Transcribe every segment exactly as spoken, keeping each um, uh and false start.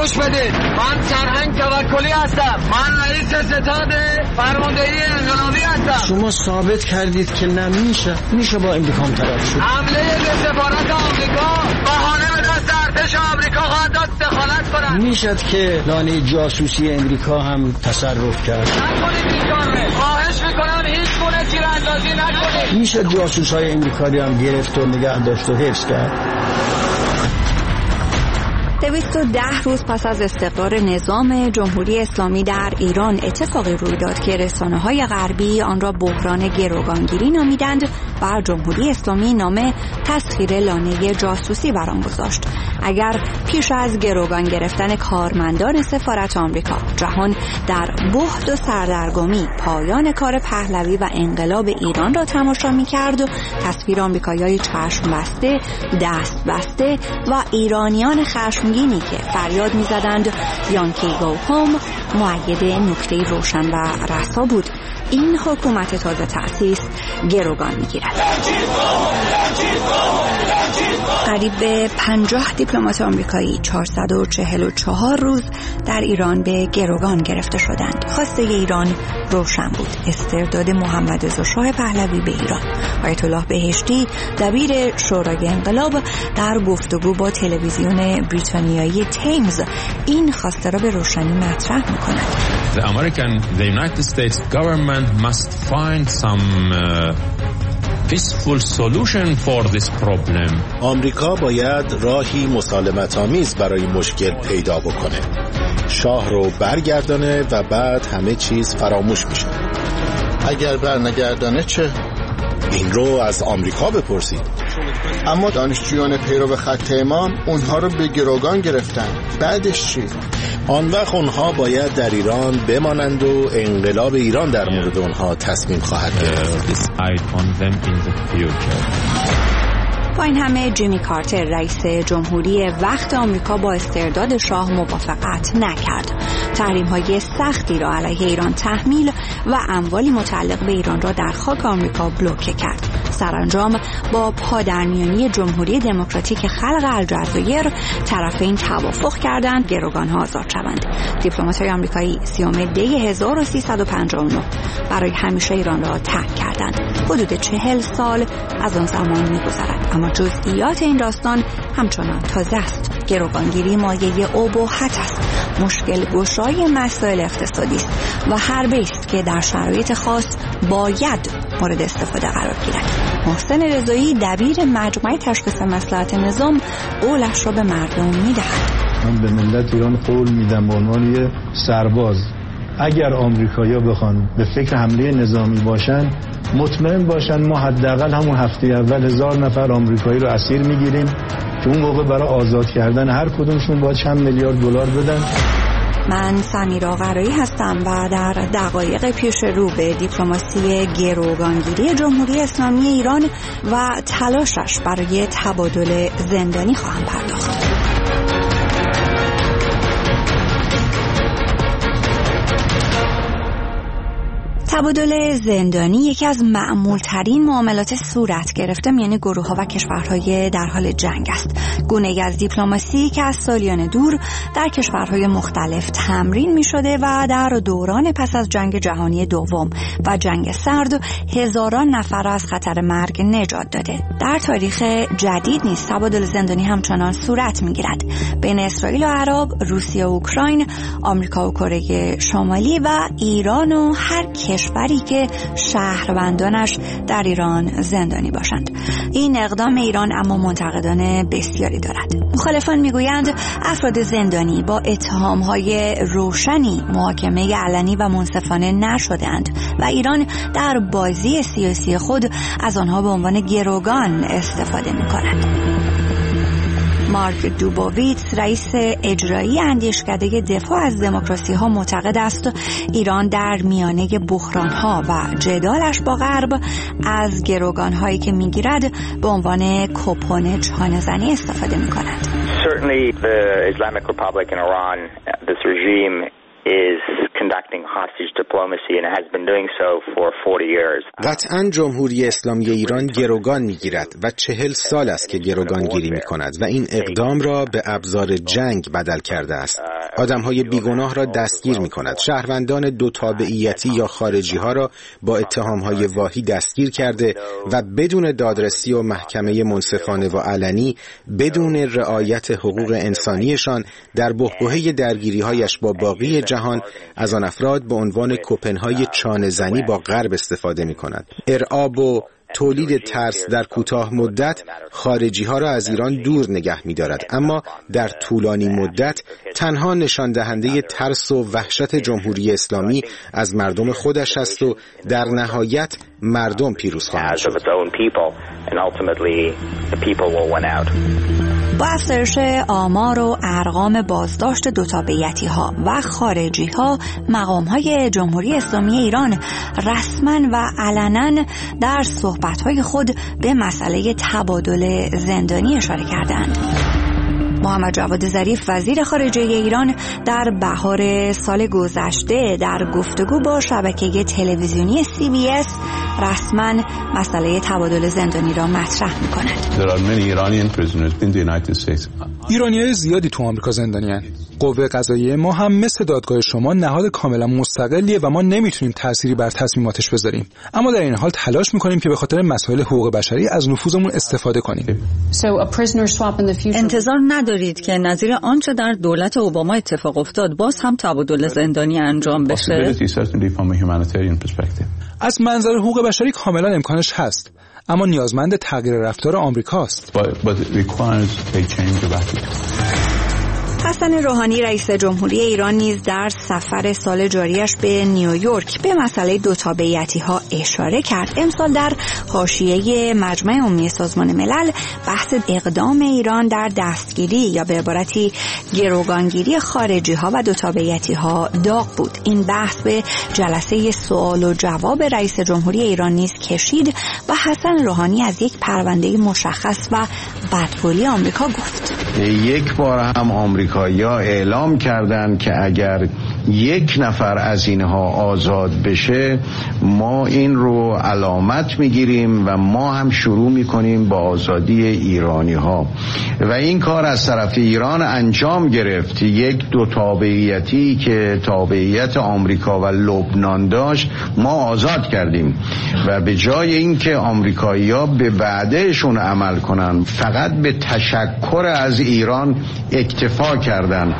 گوش بدید، من سرهنگ توکلی هستم. من رئیس ستاد فرماندهی انقلابی هستم. شما ثابت کردید که نمیشه میشه با امریکا هم طرف شد. حمله به سفارت آمریکا بهانه به دست ارتش آمریکا خواهد داد دخالت کنند. میشد که لانه جاسوسی امریکا هم تصرف کرد. نکنید این کاره. خواهش میکنم هیچ گونه تیراندازی نکنید. میشد جاسوسای امریکایی هم گرفت و نگه داشت و حفظ کرد. دویست و ده روز پس از استقرار نظام جمهوری اسلامی در ایران اتفاقی روی داد که رسانه‌های غربی آن را بحران گروگانگیری نامیدند و جمهوری اسلامی نام تسخیر لانه جاسوسی بر آن گذاشت. اگر پیش از گروگان گرفتن کارمندان سفارت آمریکا جهان در بهت و سردرگمی پایان کار پهلوی و انقلاب ایران را تماشا می‌کرد و تصویر آمریکایی‌های چشم بسته، دست بسته و ایرانیان خشمگینی که فریاد می‌زدند یانکی گو هوم مؤید نکته روشن و رسا بود. این حکومت تازه تأسیس گروگان می‌گیرد. قریب به پنجاه دیپلمات آمریکایی چهارصد و چهل و چهار روز در ایران به گروگان گرفته شدند. خواسته ایران روشن بود: استرداد محمد رضا شاه پهلوی به ایران. آیت الله بهشتی دبیر شورای انقلاب در گفتگو با تلویزیون بریتانیایی تیمز این خواسته را به روشنی مطرح می‌کند. The American, the United States government must find some uh... peaceful solution for this problem. آمریکا باید راهی مسالمت‌آمیز برای مشکل پیدا بکنه. شاه رو برگردانه و بعد همه چیز فراموش میشه. اگر برنگردانه چه؟ این رو از آمریکا بپرسید. اما دانشجویان پیرو خط امام اونها رو به گروگان گرفتن. بعدش چی؟ آن وقت اونها باید در ایران بمانند و انقلاب ایران در مورد اونها تصمیم خواهد گرفت. با این همه جیمی کارتر رئیس جمهوری وقت آمریکا با استرداد شاه موافقت نکرد. تحریم‌های سختی را علیه ایران تحمیل و اموالی متعلق به ایران را در خاک آمریکا بلوکه کرد. سرانجام با پادرمیانی جمهوری دموکراتیک خلق الجزایر طرفین توافق کردند گروگان‌ها آزاد شوند. دیپلمات‌های آمریکایی سیوم دی هزار و سیصد و پنجاه و نه برای همیشه ایران را ترک کردند. حدود چهل سال از آن زمان می‌گذرد، اما جزئیات این داستان همچنان تازه است. گروگانگیری مایه اباحت است، مشکل گشای مسائل اقتصادی است و حربه است که در شرایط خاص باید مورد استفاده قرار گیرد. محسن رضایی دبیر مجمع تشخیص مصلحت نظام قولش را به مردم می‌دهد. من به ملت ایران قول میدم به عنوان یه سرباز اگر آمریکایی‌ها بخوان به فکر حمله نظامی باشن مطمئن باشن ما حداقل همون هفته اول هزار نفر آمریکایی رو اسیر میگیریم که اون موقع برای آزاد کردن هر کدومشون باید چند میلیارد دلار بدن. من سمیرا قرایی هستم و در دقایق پیش رو به دیپلماسی گروگانگیری جمهوری اسلامی ایران و تلاشش برای تبادل زندانی خواهم پرداخت. تبادل زندانی یکی از معمولترین معاملات صورت گرفته میان گروه‌ها و کشورهای در حال جنگ است. گونه‌ای از دیپلماسی که از سالیان دور در کشورهای مختلف تمرین می‌شده و در دوران پس از جنگ جهانی دوم و جنگ سرد هزاران نفر از خطر مرگ نجات داده. در تاریخ جدید نیز تبادل زندانی همچنان صورت می‌گیرد بین اسرائیل و عرب، روسیه و اوکراین، آمریکا و کره شمالی و ایران و هر کشوری که شهروندانش در ایران زندانی باشند. این اقدام ایران اما منتقدان بسیاری دارد. مخالفان میگویند افراد زندانی با اتهام‌های روشنی محاکمه علنی و منصفانه نشده‌اند و ایران در بازی سیاسی خود از آنها به عنوان گروگان استفاده می‌کند. مارک دوبوویتس رئیس اجرایی اندیشکده دفاع از دموکراسی ها معتقد است ایران در میانه بحران ها و جدالش با غرب از گروگان هایی که میگیرد به عنوان کوپون چانه‌زنی استفاده میکند. Certainly the Islamic Republic in Iran, this regime is conducting hostage diplomacy and has been doing so for forty years. قطعاً جمهوری اسلامی ایران گروگان میگیرد و چهل سال است که گروگان گیری میکند و این اقدام را به ابزار جنگ بدل کرده است. آدمهای بیگناه را دستگیر میکند. شهروندان دو تابعیتی یا خارجی ها را با اتهامهای واهی دستگیر کرده و بدون دادرسی و محکمه منصفانه و علنی، بدون رعایت حقوق انسانیشان، در بحبوحه درگیری‌هایش با باقی جهان از آن افراد به عنوان کوپن‌های چانه‌زنی با غرب استفاده می‌کند. ارعاب و تولید ترس در کوتاه مدت خارجی ها را از ایران دور نگه می دارد، اما در طولانی مدت تنها نشان دهنده ترس و وحشت جمهوری اسلامی از مردم خودش است و در نهایت مردم پیروز خواهند شد. با افزایش آمار و ارقام بازداشت دو تابعیتی ها و خارجی ها، مقام های جمهوری اسلامی ایران رسما و علنا در صحبت های خود به مسئله تبادل زندانی اشاره کردند. محمد جواد ظریف وزیر خارجه ایران در بهار سال گذشته در گفتگو با شبکه تلویزیونی سی بی اس رسما مسئله تبادل زندانی را مطرح می‌کند. ایرانیای زیادی تو آمریکا زندانیان. قوه قضاییه ما هم مثل دادگاه شما نهاد کاملا مستقلیه و ما نمیتونیم تأثیری بر تصمیماتش بذاریم، اما در این حال تلاش میکنیم که به خاطر مسائل حقوق بشری از نفوذمون استفاده کنیم. انتظار ندارید که نظیر آنچه در دولت اوباما اتفاق افتاد باز هم تبادل زندانی انجام بشه؟ از منظر حقوق بشری کاملا امکانش هست، اما نیازمند تغییر رفتار آمریکاست. حسن روحانی رئیس جمهوری ایران نیز در سفر سال جاریش به نیویورک به مسئله دو تابعیتی ها اشاره کرد. امسال در حاشیه مجمع عمومی سازمان ملل بحث اقدام ایران در دستگیری یا به عبارتی گروگانگیری خارجی ها و دو تابعیتی ها داغ بود. این بحث به جلسه سوال و جواب رئیس جمهوری ایران نیز کشید و حسن روحانی از یک پرونده مشخص و بدقولی آمریکا گفت. یک بار هم آمریکایی‌ها اعلام کردند که اگر یک نفر از اینها آزاد بشه ما این رو علامت میگیریم و ما هم شروع میکنیم با آزادی ایرانی ها و این کار از طرف ایران انجام گرفت. یک دو تابعیتی که تابعیت آمریکا و لبنان داشت ما آزاد کردیم و به جای اینکه آمریکایی‌ها به وعدهشون عمل کنن فقط به تشکر از ایران اکتفا کردن.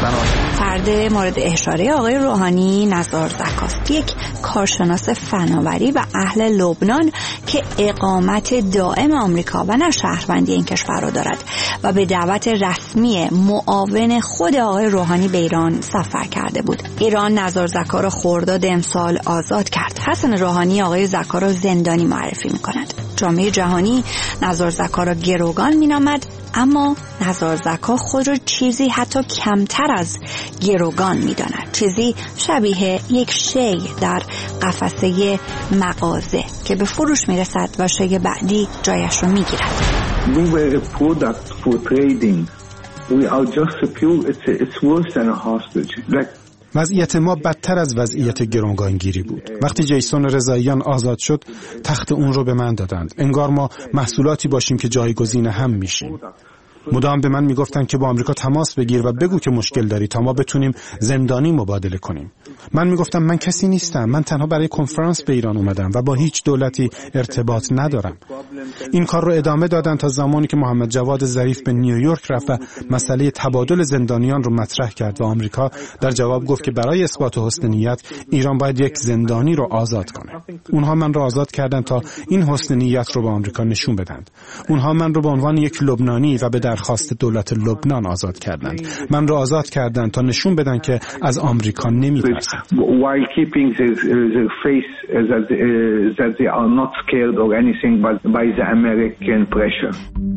فرد مورد اشاره آقای روحانی نزار زکاست، یک کارشناس فناوری و اهل لبنان که اقامت دائم آمریکا و نه شهروندی این کشور را دارد و به دعوت رسمی معاون خود آقای روحانی به ایران سفر کرده بود. ایران نزار زکا را خرداد امسال آزاد کرد. حسن روحانی آقای زکا را زندانی معرفی می‌کند. جامعه جهانی نزار زکا را گروگان می‌نامد، اما نزار زکا خود را چیزی حتی کمتر از گروگان می‌داند، چیزی شبیه یک شی در قفسه مغازه که به فروش میرسد و شی بعدی جایش رو میگیرد. We were a product for trading. We are just a pure, it's, it's worse than a hostage. Like وضعیت ما بدتر از وضعیت گروگانگیری بود. وقتی جیسون رضاییان آزاد شد تخت اون رو به من دادند. انگار ما محصولاتی باشیم که جایگزین هم میشیم. مدام به من میگفتن که با آمریکا تماس بگیر و بگو که مشکل داری تا ما بتونیم زندانی مبادله کنیم. من میگفتم من کسی نیستم، من تنها برای کنفرانس به ایران اومدم و با هیچ دولتی ارتباط ندارم. این کار رو ادامه دادن تا زمانی که محمد جواد ظریف به نیویورک رفت و مسئله تبادل زندانیان رو مطرح کرد و آمریکا در جواب گفت که برای اثبات حسن نیت ایران باید یک زندانی رو آزاد کنه. اونها من رو آزاد کردن تا این حسن نیت رو به آمریکا نشون بدن. اونها من رو به عنوان یک لبنانی و به درخواست دولت لبنان آزاد کردند. من رو آزاد کردند تا نشون بدن که از آمریکا نمی‌ترسن. While keeping their, their face that, uh, that they are not scared or anything but by the American pressure.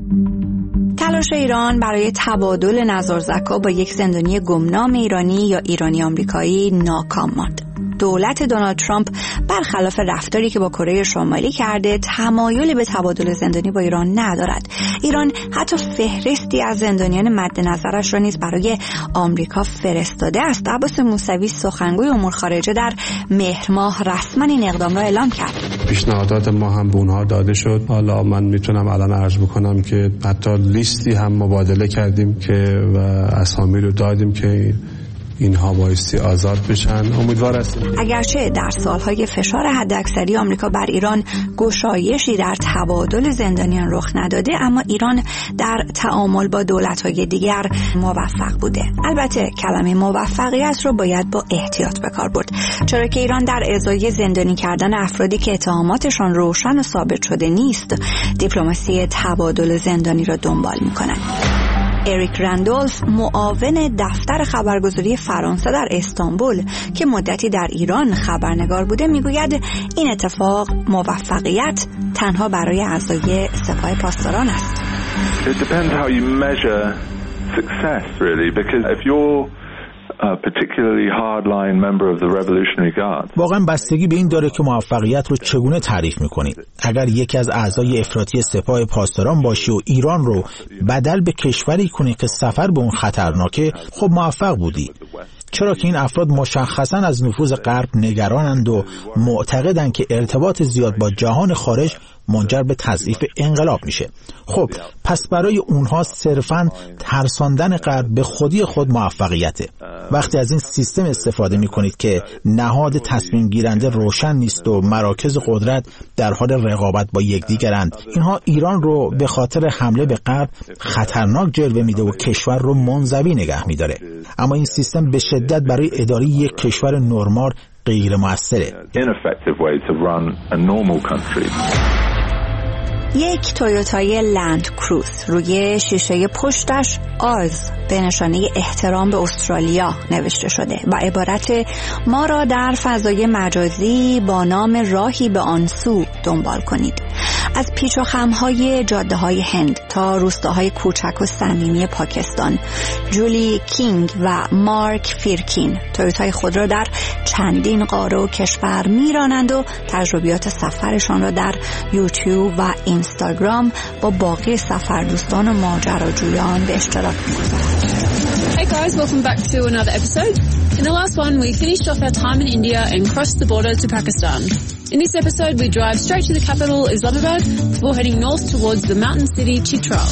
تلاش ایران برای تبادل نزار زکا با یک زندانی گمنام ایرانی یا ایرانی آمریکایی ناکام ماند. دولت دونالد ترامپ برخلاف رفتاری که با کره شمالی کرده تمایلی به تبادل زندانی با ایران ندارد. ایران حتی فهرستی از زندانیان مد نظرش را نیز برای آمریکا فرستاده است. عباس موسوی سخنگوی امور خارجه در مهر ماه رسما این اقدام را اعلام کرد. پیشنهادات ما هم به اونها داده شد. حالا من میتونم الان عرض بکنم که حتی لیستی هم مبادله کردیم که و اسامی رو دادیم که اینها بایستی آزاد بشن. امیدوار هستیم. اگرچه در سالهای فشار حداکثری آمریکا بر ایران گشایشی در تبادل زندانیان رخ نداده، اما ایران در تعامل با دولت‌های دیگر موفق بوده. البته کلمه موفقیت رو باید با احتیاط به کار برد، چرا که ایران در ازای زندانی کردن افرادی که اتهاماتشان روشن و ثابت شده نیست، دیپلماسی تبادل زندانی را دنبال می‌کند. اریک رندولف، معاون دفتر خبرگزاری فرانسه در استانبول که مدتی در ایران خبرنگار بوده، میگوید این اتفاق موفقیت تنها برای اعضای سپاه پاسداران است. It depends how you measure success really, because if you're a particularly hardline member of the Revolutionary Guard. واقعا بستگی به این داره که موفقیت رو چگونه تعریف می‌کنید. اگر یکی از اعضای افراطی سپاه پاسداران باشی و ایران رو بدل به کشوری کنی که سفر به اون خطرناکه، خب موفق بودی. چرا که این افراد مشخصاً از نفوذ غرب نگرانند و معتقدند که ارتباط زیاد با جهان خارج منجر به تضعیف انقلاب میشه. خب پس برای اونها صرفاً ترساندن غرب به خودی خود موفقیته. وقتی از این سیستم استفاده میکنید که نهاد تصمیم گیرنده روشن نیست و مراکز قدرت در حال رقابت با یکدیگرند، اینها ایران رو به خاطر حمله به غرب خطرناک جلوه میده و کشور رو منزوی نگه میداره. اما این سیستم به شدت برای اداره یک کشور نرمال غیر مؤثره. یک تویوتای لند کروز روی شیشه پشتش آرز به نشانه احترام به استرالیا نوشته شده و عبارت ما را در فضای مجازی با نام راهی به آن سو دنبال کنید. از پیچ و خم‌های جاده‌های هند تا روستاهای کوچک و صمیمی پاکستان، جولی کینگ و مارک فیرکین تویوتای خود را در چندین قاره و کشور میرانند و تجربیات سفرشان را در یوتیوب و اینستاگرام با باقی سفردوستان و ماجراجویان به اشتراک می‌گذارند. Hey guys, welcome back to another episode. In the last one, we finished off our time in India and crossed the border to Pakistan. In this episode, we drive straight to the capital, Islamabad, before heading north towards the mountain city, Chitral.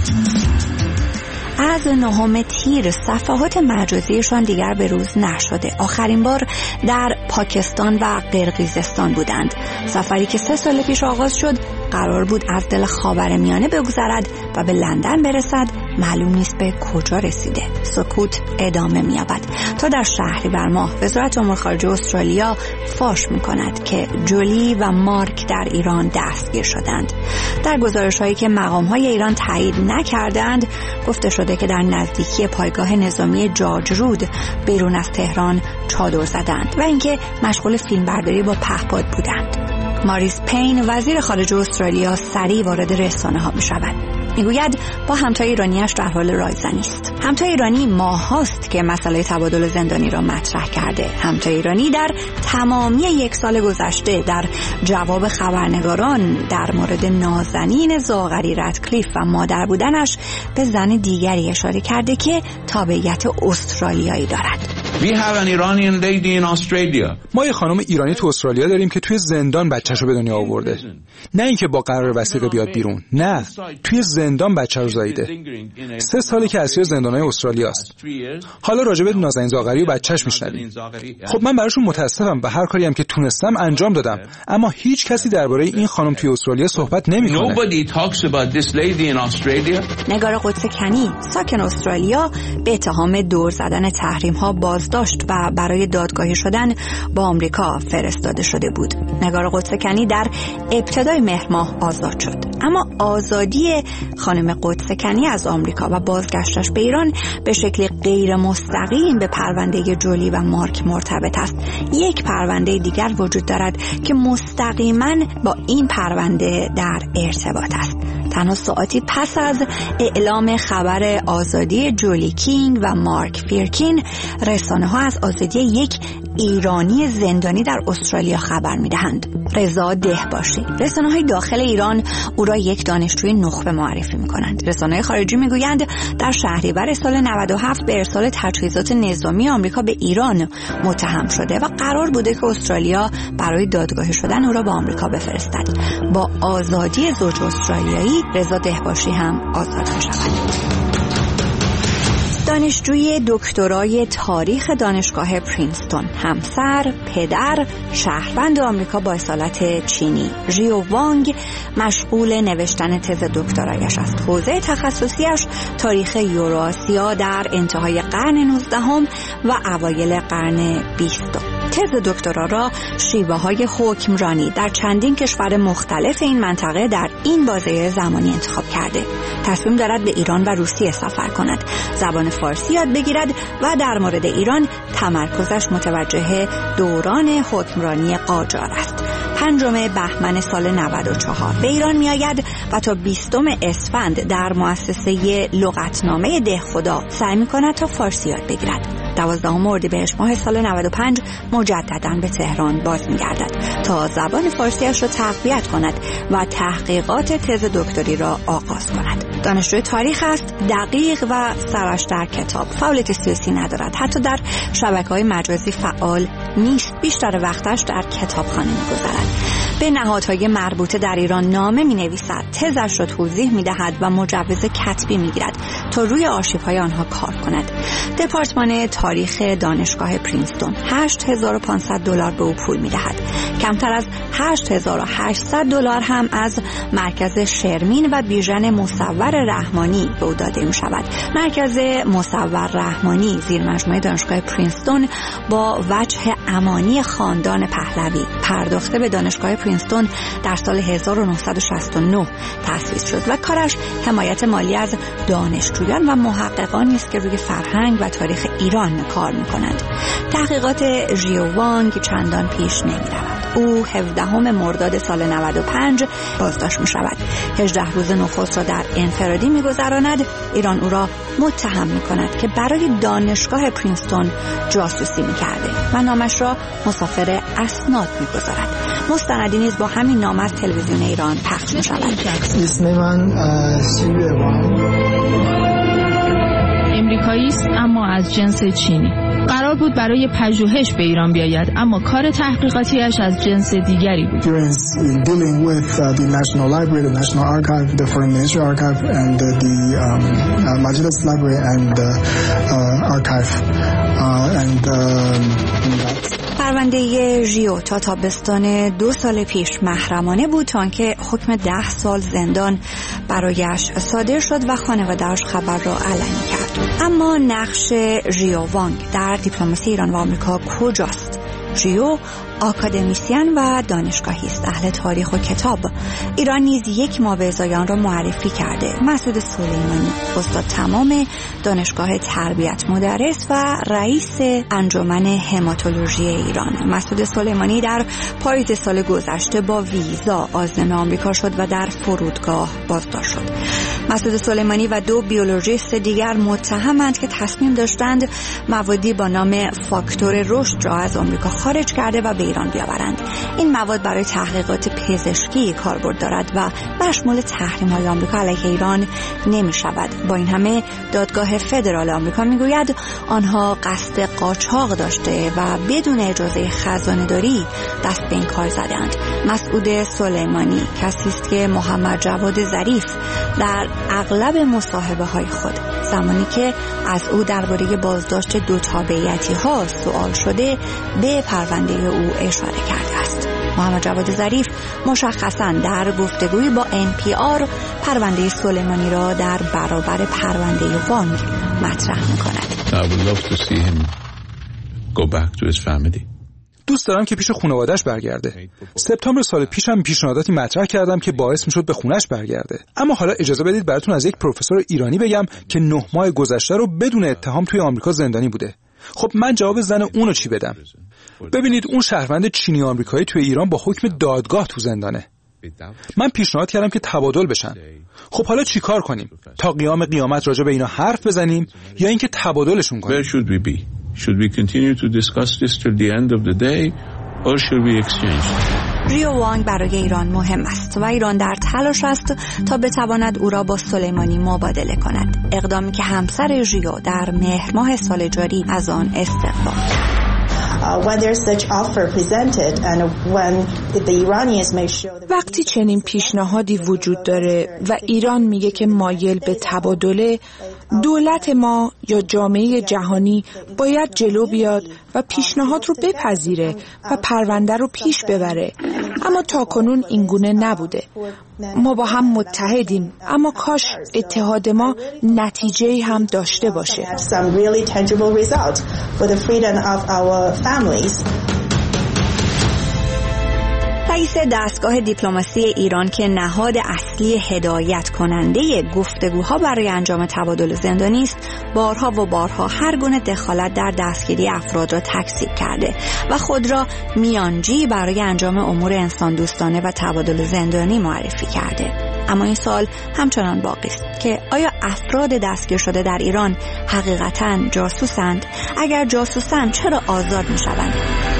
از نهم تیر صفحات مجازیشان دیگر به روز نشده. آخرین بار در پاکستان و قرقیزستان بودند. سفری که سه سال پیش آغاز شد قرار بود از دل خاورمیانه بگذرد و به لندن برسد، معلوم نیست به کجا رسیده. سکوت ادامه می‌یابد تا در شهریور ماه وزارت امور خارجه استرالیا فاش می‌کند که جولی و مارک در ایران دستگیر شدند. در گزارش‌هایی که مقام‌های ایران تایید نکردند گفته شده که در نزدیکی پایگاه نظامی جورج رود بیرون از تهران چادر زدند و اینکه مشغول فیلمبرداری با پهپاد بودند. ماریس پین وزیر خارجه استرالیا سریع وارد رسانه ها می شود. میگوید با همتای ایرانیش در حال رایزنی است. همتای ایرانی ماهاست که مسئله تبادل زندانی را مطرح کرده. همتای ایرانی در تمامی یک سال گذشته در جواب خبرنگاران در مورد نازنین زاغری رادکلیف و مادر بودنش به زن دیگری اشاره کرده که تابعیت استرالیایی دارد. We have an Iranian lady in Australia. ما یه خانم ایرانی تو استرالیا داریم که توی زندان بچه‌شو به دنیا آورده. نه اینکه با قرار وثیقه بیاد بیرون. نه، توی زندان بچه رو زاییده. سه ساله که اسیر زندان‌های استرالیاست. حالا راجع به نازنین زاغری و بچه‌ش میشنویم. خب من براشون متاسفم و هر کاری هم که تونستم انجام دادم، اما هیچ کسی درباره این خانم توی استرالیا صحبت نمی‌کنه. Nobody talks about this lady in Australia. نگار قدس کنی ساکن استرالیا به اتهام دور زدن تحریم‌ها بازداشت و برای دادگاهی شدن با آمریکا فرستاده شده بود. نگار قدس کنی در ابتدای مهر ماه آزاد شد، اما آزادی خانم قدس کنی از آمریکا و بازگشتش به ایران به شکل غیر مستقیم به پرونده جولی و مارک مرتبط است. یک پرونده دیگر وجود دارد که مستقیما با این پرونده در ارتباط است. تنها ساعتی پس از اعلام خبر آزادی جولی کینگ و مارک فیرکین، رسانه‌ها از آزادی یک ایرانی زندانی در استرالیا خبر می‌دهند. رضا دهباشی. رسانه‌های داخل ایران او را یک دانشجوی نخبه معرفی می‌کنند. رسانه‌های خارجی می‌گویند در شهریور سال نود و هفت به ارسال تجهیزات نظامی آمریکا به ایران متهم شده و قرار بوده که استرالیا برای دادگاهی شدن او را به آمریکا بفرستد. با آزادی زوج استرالیایی، رضا دهباشی هم آزاد می‌شود. دانشجوی دکترای تاریخ دانشگاه پرینستون، همسر، پدر، شهروند آمریکا با اصالت چینی، ژیو وانگ مشغول نوشتن تز دکترایش است. حوزه تخصصیش تاریخ یوراسیا در انتهای قرن نوزدهم و اوایل قرن بیستم. تز دکترا را شیوه‌های حکمرانی در چندین کشور مختلف این منطقه در این بازه زمانی انتخاب کرده. تصمیم دارد به ایران و روسیه سفر کند، زبان فارسی یاد بگیرد و در مورد ایران تمرکزش متوجه دوران حکمرانی قاجار است. پنجم بهمن سال نود و چهار به ایران می آید و تا بیستم اسفند در مؤسسه لغتنامه دهخدا سعی می کند تا فارسی یاد بگیرد. دوازدهم اردیبهشت ماه سال نود و پنج مجدداً به تهران باز می گردد تا زبان فارسیش را تقویت کند و تحقیقات تز دکتری را آغاز کند. دانشجوی تاریخ است، دقیق و سرش در کتاب. فعالیت سیاسی ندارد، حتی در شبکه‌های مجازی فعال نیست. بیشتر وقتش در کتابخانه می‌گذرد. به نهادهای مربوطه در ایران نامه می‌نویسد، تزش را توضیح می‌دهد و مجوز کتبی می‌گیرد تا روی آرشیوهای آنها کار کند. دپارتمان تاریخ دانشگاه پرینستون هشت هزار و پانصد دلار به او پول می‌دهد. کمتر از هشت هزار و هشتصد دلار هم از مرکز شرمین و بیژن مصور رحمانی به او داده می‌شود. مرکز مصور رحمانی زیر مجموعه دانشگاه پرینستون با وجه امانی خاندان پهلوی پرداخته به دانشگاه پرینستون در سال هزار و نهصد و شصت و نه تأسیس شد و کارش حمایت مالی از دانشجویان و محققانی است که روی فرهنگ و تاریخ ایران کار می‌کنند. تحقیقات ژیو وانگ چندان پیش نمی‌رود. او هفدهم مرداد سال نود و پنج بازداشت می‌شود. هجده روز نخست را در انفرادی می‌گذراند. ایران او را متهم می‌کند که برای دانشگاه پرینستون جاسوسی می‌کرده و نامش را مسافر اسناد می‌گذارد. مستندی نیز با همین نام از تلویزیون ایران پخش می‌شود. اسم من سیوه وانگ، امریکایی است اما از جنس چینی. قرار بود برای پژوهش به ایران بیاید، اما کار تحقیقاتیش از جنس دیگری بود. dealing with uh, the National Library, the National Archive, the Foreign Ministry Archive, and uh, the um, uh, Majlis Library and uh, uh, Archive, uh, and um, پرونده ژیو تا تابستان دو سال پیش محرمانه بود تا آنکه حکم ده سال زندان برایش صادر شد و خانواده‌اش خبر را علنی کرد. اما نقش ژیو وانگ در دیپلماسی ایران و آمریکا کجاست؟ ژیو آکادمیسین و دانشگاهی است، اهل تاریخ و کتاب. ایران نیز یک مابعضای آن را معرفی کرده. مسعود سلیمانی، استاد تمام دانشگاه تربیت مدرس و رئیس انجمن هماتولوژی ایران. مسعود سلیمانی در پاییز سال گذشته با ویزا عازم آمریکا شد و در فرودگاه بازداشت شد. مسعود سلیمانی و دو بیولوژیست دیگر متهمند که تصمیم داشتند موادی با نام فاکتور رشد را از آمریکا خارج کرده و به ایران بیاورند. این مواد برای تحقیقات پزشکی کاربرد دارد و مشمول تحریم‌های آمریکا علیه ایران نمی شود. با این همه دادگاه فدرال آمریکا می گوید آنها قصد قاچاق داشته و بدون اجازه خزانه‌داری دست به این کار زدند. مسعود سلیمانی کسی است که محمد جواد ظریف در اغلب مصاحبه‌های خود زمانی که از او درباره بازداشت دو تابعیتی ها سوال شده به پرونده او اشاره کرده است. محمد جواد ظریف مشخصاً در گفتگویی با ان پی آر پرونده سلیمانی را در برابر پرونده وانگ مطرح می‌کند. I would love to see him go back to his family. دوست دارم که پیش خانواده‌اش برگرده. سپتامبر سال پیشم پیشنهاداتی مطرح کردم که باعث میشد به خونش برگرده. اما حالا اجازه بدید براتون از یک پروفسور ایرانی بگم که نه ماه گذشته رو بدون اتهام توی آمریکا زندانی بوده. خب من جواب زن اونو چی بدم؟ ببینید اون شهروند چینی آمریکایی توی ایران با حکم دادگاه تو زندانه. من پیشنهاد کردم که تبادل بشن. خب حالا چی کار کنیم؟ تا قیام قیامت راجع به اینا حرف بزنیم یا اینکه تبادلشون کنیم؟ Should we continue to discuss this till the end of the day or should we exchange? ریو وانگ برای ایران مهم است و ایران در تلاش است تا بتواند او را با سلیمانی مبادله کند، اقدامی که همسر ریو در مهر ماه سال جاری از آن استقبال کرد. وقتی چنین پیشنهادی وجود داره و ایران میگه که مایل به تبادله، دولت ما یا جامعه جهانی باید جلو بیاد و پیشنهاد رو بپذیره و پرونده رو پیش ببره. اما تاکنون اینگونه نبوده. ما با هم متحدیم، اما کاش اتحاد ما نتیجه‌ای هم داشته باشه. رئیس دستگاه دیپلماسی ایران که نهاد اصلی هدایت کننده گفتگوها برای انجام تبادل زندانی است، بارها و بارها هر گونه دخالت در دستگیری افراد را تکذیب کرده و خود را میانجی برای انجام امور انسان دوستانه و تبادل زندانی معرفی کرده. اما این سوال همچنان باقی است که آیا افراد دستگیر شده در ایران حقیقتاً جاسوسند؟ اگر جاسوسند چرا آزاد می‌شوند؟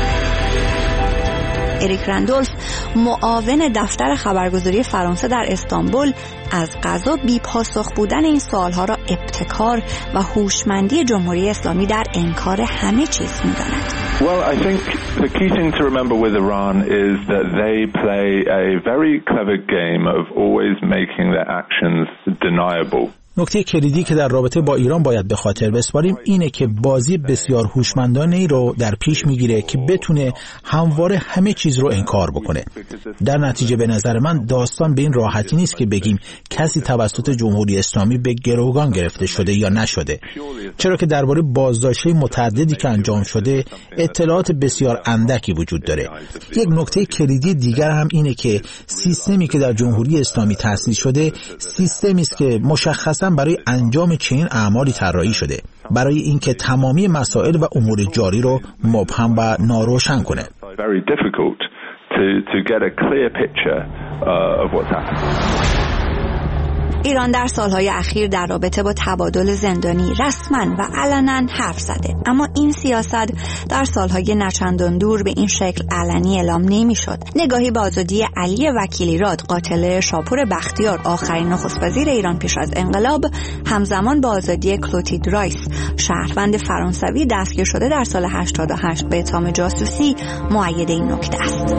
اریک رندولف، معاون دفتر خبرگزاری فرانسه در استانبول، از قضا بی پاسخ بودن این سوالها را ابتکار و هوشمندی جمهوری اسلامی در انکار همه چیز می‌داند. Well, I think the key thing to remember with Iran is that they play a very clever game of always making their actions deniable. نکته کلیدی که در رابطه با ایران باید به خاطر بسپاریم اینه که بازی بسیار هوشمندانه‌ای رو در پیش میگیره که بتونه همواره همه چیز رو انکار بکنه. در نتیجه به نظر من داستان به این راحتی نیست که بگیم کسی توسط جمهوری اسلامی به گروگان گرفته شده یا نشده، چرا که درباره بازداشت‌های متعددی که انجام شده اطلاعات بسیار اندکی وجود داره. یک نکته کلیدی دیگر هم اینه که سیستمی که در جمهوری اسلامی تأسیس شده سیستمی است که مشخصاً برای انجام چنین اعمالی طراحی شده، برای اینکه تمامی مسائل و امور جاری رو مبهم و ناروشن کنه. ایران در سالهای اخیر در رابطه با تبادل زندانی رسما و علنا حرف زده، اما این سیاست در سالهای نچندان دور به این شکل علنی اعلام نمی‌شد. نگاهی به آزادی علی وکیلیراد، قاتل شاپور بختیار، آخرین نخست وزیر ایران پیش از انقلاب، همزمان با آزادی کلوتید رایس، شهروند فرانسوی دستگیر شده در سال هشتاد و هشت به اتهام جاسوسی، مؤید این نکته است.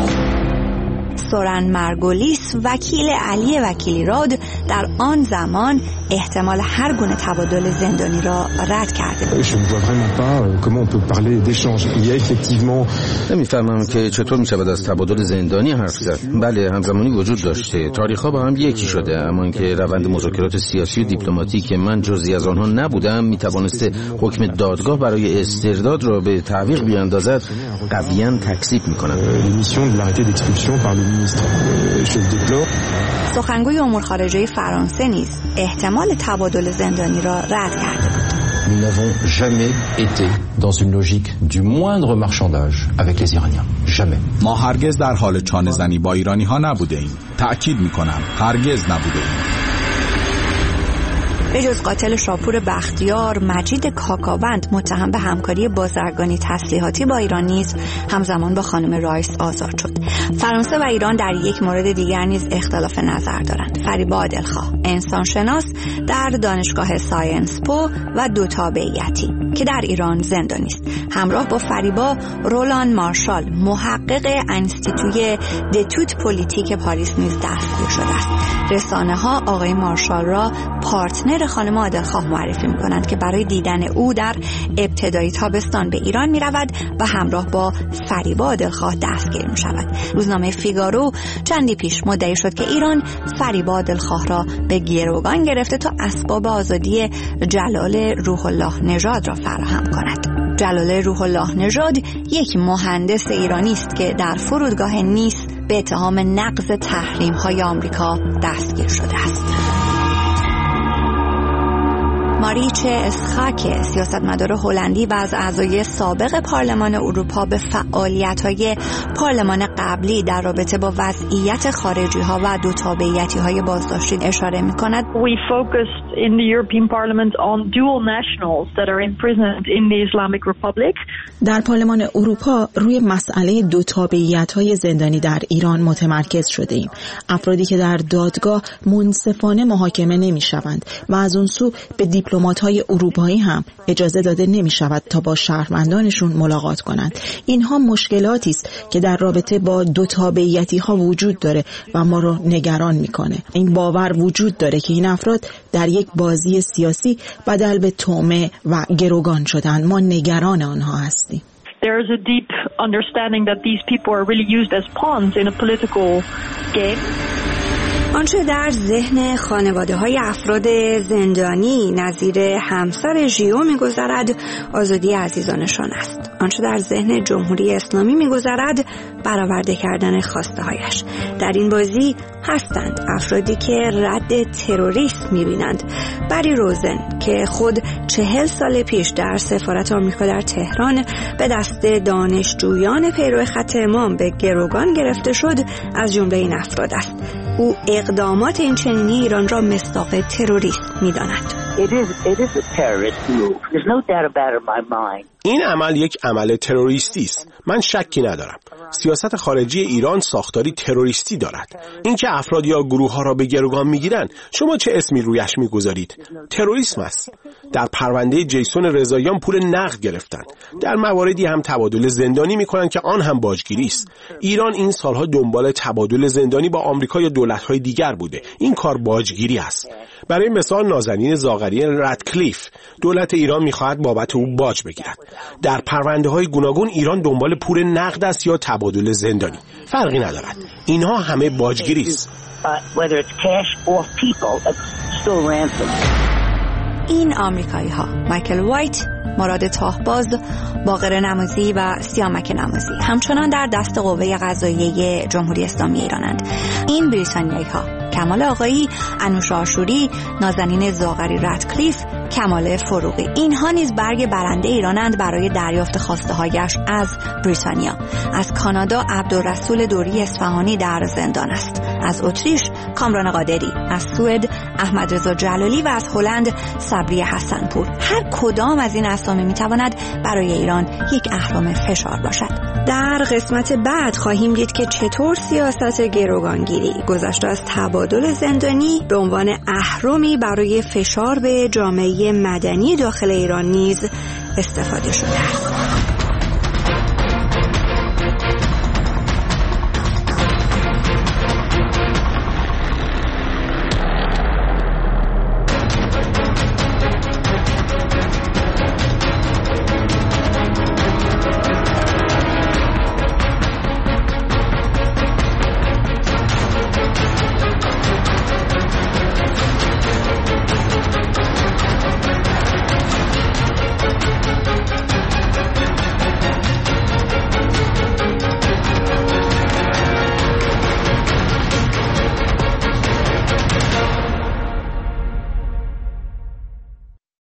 سورن مرگولیس، وکیل علی وکیلیراد، در آن زمان احتمال هر گونه تبادل زندانی را رد کرده بود. نمی‌فهمم که چطور می‌شود از تبادل زندانی حرف زد. بله، همزمانی وجود داشته، تاریخ‌ها با هم یکی شده، اما اینکه روند مذاکرات سیاسی و دیپلماتیک که من جزئی از آنها نبودم می‌توانسته حکم دادگاه برای استرداد را به تعویق بیاندازد، قویاً تکذیب می‌کنم. سخنگوی امور خارجه فرانسه نیز احتمال تبادل زندانی را رد کرده بود. Nous n'avons jamais été dans une logique du moindre marchandage avec les Iraniens. Jamais. ما هرگز در حال چانه زنی با ایرانی ها نبوده ایم. تأکید میکنم هرگز نبوده ایم. به جز قاتل شاپور بختیار، مجید کاکاوند متهم به همکاری بازرگانی تسلیحاتی با ایران نیز همزمان با خانم رایس آزاد شد. فرانسه و ایران در یک مورد دیگر نیز اختلاف نظر دارند. فریبا عادلخواه، انسانشناس در دانشگاه ساینس پو و دو تابعیتی که در ایران زندانی است، همراه با فریبا رولان مارشال، محقق انستیتوی دتوت پلیتیک پاریس نیز دستگیر شده است. رسانه ها آقای مارشال را پارتنر خانم عادلخواه معرفی می‌کنند که برای دیدن او در ابتدای تابستان به ایران می‌رود و همراه با فریبا عادلخواه دستگیر می‌شود. روزنامه فیگارو چندی پیش مدعی شد که ایران فریبا عادلخواه را به گروگان گرفته تا اسباب آزادی جلال روح الله نژاد را فراهم کند. جلال روح الله نژاد یک مهندس ایرانی است که در فرودگاه نیس به اتهام نقض تحریم‌های آمریکا دستگیر شده است. ماریچه اسخاک، سیاستمدار هلندی و از اعضای سابق پارلمان اروپا، به فعالیت‌های پارلمان قبلی در رابطه با وضعیت خارجی‌ها و دو تابعیتی‌های بازداشتی اشاره می‌کند. We focused in the European Parliament on dual nationals that are imprisoned in the Islamic Republic. در پارلمان اروپا روی مسئله دو تابعیت‌های زندانی در ایران متمرکز شده‌ایم. افرادی که در دادگاه منصفانه محاکمه نمی‌شوند و از اون سو به دیپلمات‌های اروپایی هم اجازه داده نمی‌شود تا با شهروندانشون ملاقات کنند. اینها مشکلاتی است که در رابطه با دو تابعیتی‌ها وجود داره و ما رو نگران می‌کنه. این باور وجود داره که این افراد در یک بازی سیاسی بدل به طعمه و گروگان شدن. ما نگران آنها هستیم. There is a deep understanding that these people are really used as pawns in a political game. آنچه در ذهن خانواده‌های افراد زندانی نظیر همسر ژیو می‌گذرد آزادی عزیزانشان است. آنچه در ذهن جمهوری اسلامی می‌گذرد برآورده کردن خواسته‌هایش. در این بازی هستند افرادی که رد تروریسم می‌بینند. بری روزن که خود چهل سال پیش در سفارت آمریکا در تهران به دست دانشجویان پیرو خط امام به گروگان گرفته شد، از جمله این افراد است. او اقدامات این چنینی ایران را مصداق تروریسم می‌داند. این عمل یک عمل تروریستی است. من شکی ندارم. سیاست خارجی ایران ساختاری تروریستی دارد. اینکه افراد یا گروه‌ها را به گروگان می‌گیرند، شما چه اسمی رویش می‌گذارید؟ تروریسم است. در پرونده جیسون رضاییان پول نقد گرفتند. در مواردی هم تبادل زندانی می‌کنند که آن هم باجگیری است. ایران این سالها دنبال تبادل زندانی با آمریکا یا دولت‌های دیگر بوده. این کار باجگیری است. برای مثال نازنین زاغری رادکلیف، دولت ایران می‌خواهد بابت او باج بگیرد. در پرونده‌های گوناگون ایران دنبال پول نقد است یا تبادل زندانی. فرقی ندارد. اینها همه باجگیری است. این آمریکایی ها، مایکل وایت، مراد تاهباز، باقر نمازی و سیامک نمازی، همچنان در دست قوه قضاییه جمهوری اسلامی ایرانند. این بریتانیایی ها، کمال آقایی، انوش آشوری، نازنین زاغری رادکلیف، کمال فروغی، اینها نیز برگ برنده ایرانند برای دریافت خواسته هایش از بریتانیا. از کانادا عبدالرسول دوری اصفهانی در زندان است. از اتریش کامران قادری، از سوئد احمد رضا جلالی و از هلند صبری حسنپور. هر کدام از این اسامی میتواند برای ایران یک اهرم فشار باشد. در قسمت بعد خواهیم دید که چطور سیاست گروگانگیری گذشته از تبادل زندانی به عنوان اهرمی برای فشار به جامعه مدنی داخل ایران نیز استفاده شده است.